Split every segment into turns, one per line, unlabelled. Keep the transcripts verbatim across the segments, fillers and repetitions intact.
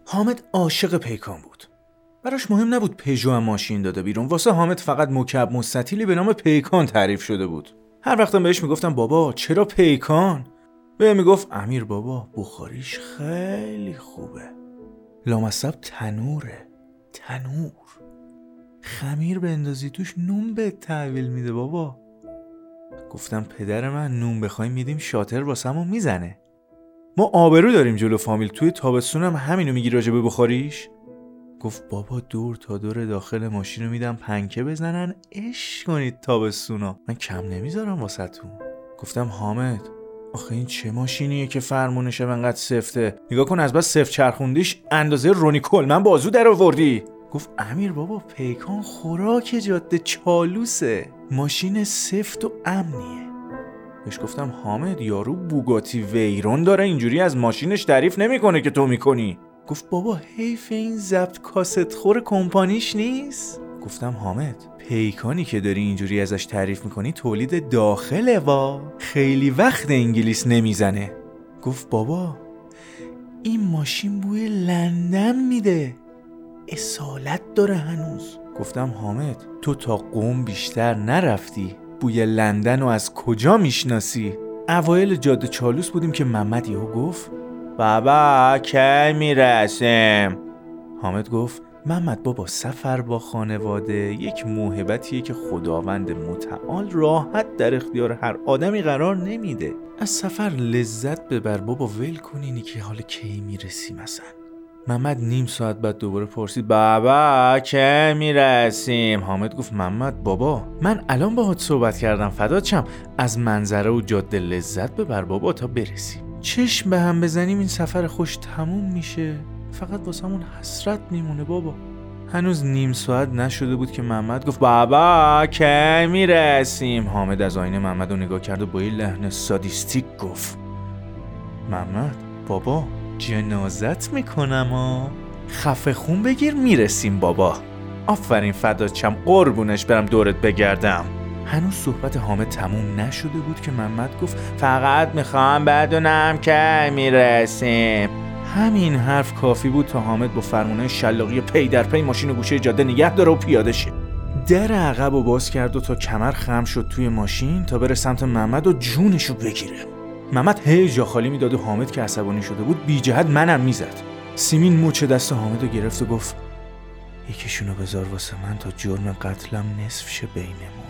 حامد عاشق پیکان بود. براش مهم نبود پژو هم ماشین داده بیرون، واسه حامد فقط مکعب مستطیلی به نام پیکان تعریف شده بود. هر وقتم بهش میگفتم بابا چرا پیکان؟ به میگفت امیر بابا بخاریش خیلی خوبه. لامصب تنوره، تنور خمیر بندازی توش نون به تحویل میده بابا. گفتم پدر من نون بخوایم میدیم شاطر واسمون میزنه. ما آبرو داریم جلو فامیل، توی تابستونم همینو میگی راجع به بخاریش؟ گفت بابا دور تا دور داخل ماشین رو میدم پنکه بزنن عشق کنید تابستونا، من کم نمیذارم واسهتون. گفتم حامد آخه این چه ماشینیه که فرمونش انقدر سفته؟ نگاه کن از بس سفت چرخوندیش اندازه رونی کلمن بازو در آوردی. گفت امیر بابا پیکان خوراک جاده چالوسه، ماشین سفت و امنیه. بهش گفتم حامد یارو بوگاتی ویرون داره اینجوری از ماشینش تعریف نمیکنه که تو میکنی. گفت بابا حیف این ضبط کاست خور کمپانیش نیست. گفتم حامد پیکانی که داری اینجوری ازش تعریف میکنی تولید داخله وا، خیلی وقت انگلیس نمیزنه. گفت بابا این ماشین بوی لندن میده، اصالت داره هنوز. گفتم حامد تو تا قم بیشتر نرفتی، بوی لندن رو از کجا میشناسی؟ اوایل جاده چالوس بودیم که محمد یهو گفت بابا کی میرسیم؟ حامد گفت محمد بابا سفر با خانواده یک موهبتیه که خداوند متعال راحت در اختیار هر آدمی قرار نمیده. از سفر لذت ببر بابا، ول کنینی که حال کی میرسی مثلا. محمد نیم ساعت بعد دوباره پرسید بابا کی میرسیم؟ حامد گفت محمد بابا من الان باهات صحبت کردم فدات شم، از منظره و جاده لذت ببر بابا تا برسیم. چشم به هم بزنیم این سفر خوش تموم میشه، فقط واسمون حسرت میمونه بابا. هنوز نیم ساعت نشده بود که محمد گفت بابا کی میرسیم؟ حامد از آینه محمد رو نگاه کرد و با یه لحن سادیستیک گفت محمد بابا جنازت میکنم ها، خفه خون بگیر میرسیم بابا. آفرین فدات شم قربونش برم دورت بگردم. هنوز صحبت حامد تموم نشده بود که محمد گفت فقط میخوام بدونم که میرسیم. همین حرف کافی بود تا حامد با فرمانه شلاقی پی در پی ماشین و گوشه جاده نگه داره و پیاده شه. در عقب و باز کرد و تا کمر خم شد توی ماشین تا بره سمت محمد و جونشو بگیره. محمد هی جا خالی میداد و حامد که عصبانی شده بود بی جهت منم میزد. سیمین مچ دست حامدو گرفت و گفت یکیشونو بذار واسه من تا جرم قتلم نصف شه بینمون.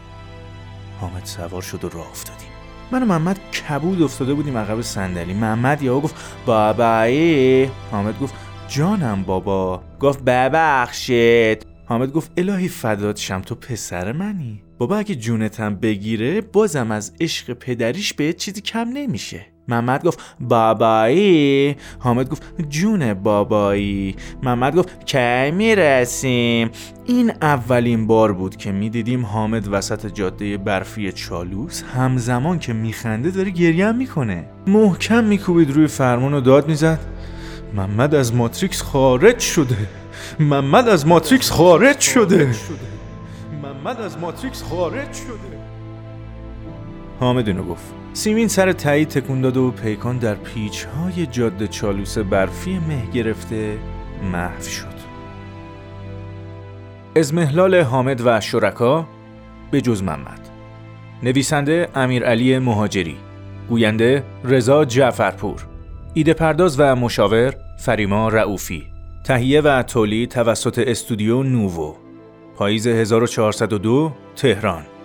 حامد سوار شد و راه افتادیم. من و محمد کبود افتاده بودیم عقب صندلی. محمد یهو گفت بابایی. حامد گفت جانم بابا. گفت ببخشید. حامد گفت الهی فدات شم تو پسر منی. بابا اگه جونتم بگیره بازم از عشق پدریش به چیزی کم نمیشه. محمد گفت بابایی. حامد گفت جون بابایی. محمد گفت کی میرسیم؟ این اولین بار بود که میدیدیم حامد وسط جاده برفی چالوس همزمان که میخنده داره گریه هم میکنه. محکم میکوبید روی فرمان و داد میزد محمد از ماتریکس خارج شده. محمد از ماتریکس خارج شده. محمد از ماتریکس خارج شده. حامد اینو گفت. سیمین سر تایید تکون داد و پیکان در پیچ‌های جاده چالوس برفی مه گرفته محو شد. اضمحلال حامد و شرکا به جز محمد. نویسنده امیرعلی مهاجری، گوینده رضا جعفرپور، ایده پرداز و مشاور فریما رؤوفی، تهیه و تولید توسط استودیو نوو، پاییز هزار و چهارصد و دو، تهران.